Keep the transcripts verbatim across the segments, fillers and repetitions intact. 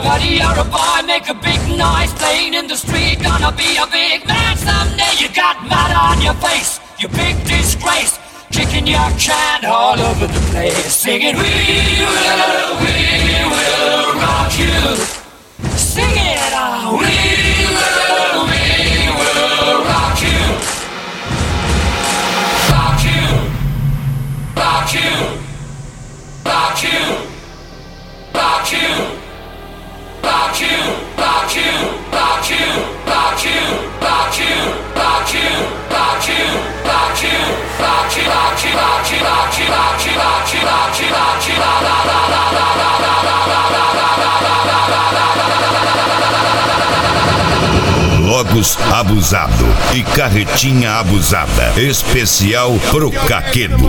Buddy, you're a boy, make a big noise, playing in the street, gonna be a big man someday. You got mud on your face, you big disgrace, kicking your can all over the place, singing, we will, we will rock you. Sing it out, we will, we will rock you. Rock you, rock you, rock you, rock you, rock you, rock you, rock you, rock you, rock you, rock you, rock you, rock you, rock you, rock you, rock you, rock you, rock you, rock you, rock you, rock you, la la la la la la la la la la Logos Abusado e Carretinha Abusada. Especial pro Caquedo.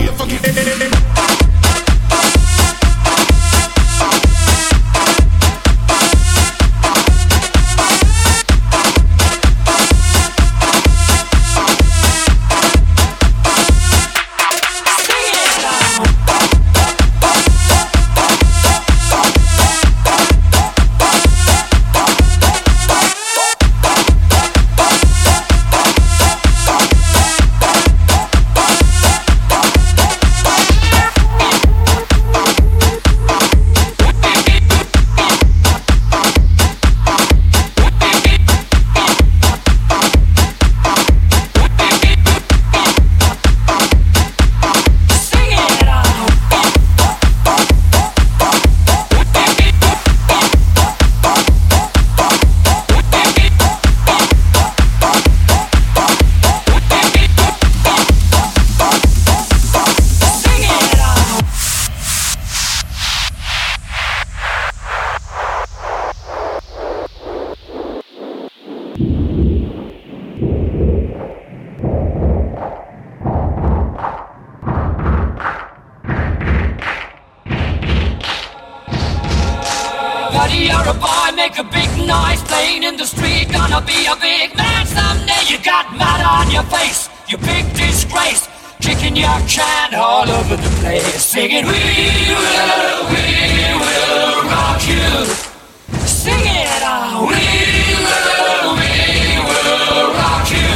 Buddy, you're a boy, make a big noise, playing in the street, gonna be a big man someday. You got mud on your face, you big disgrace, kicking your can all over the place, singing, we will, we will rock you. Sing it out, we will, we will rock you.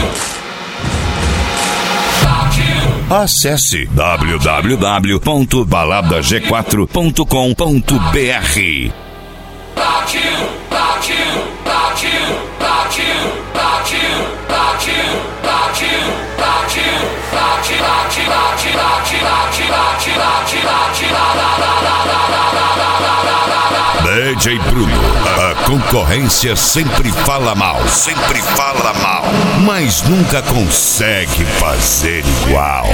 Rock you. Acesse w w w ponto balada g quatro ponto com ponto b r. Rock you, rock you, rock you, rock you, rock you, rock you, rock you, rock you, rock you, rock you, rock you, rock you, rock you, rock you, rock you, rock you, la la la la la la la la. D J Bruno, a concorrência sempre fala mal, sempre fala mal, mas nunca consegue fazer igual.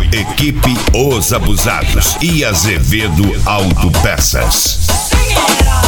Equipe Os Abusados e Azevedo Autopeças.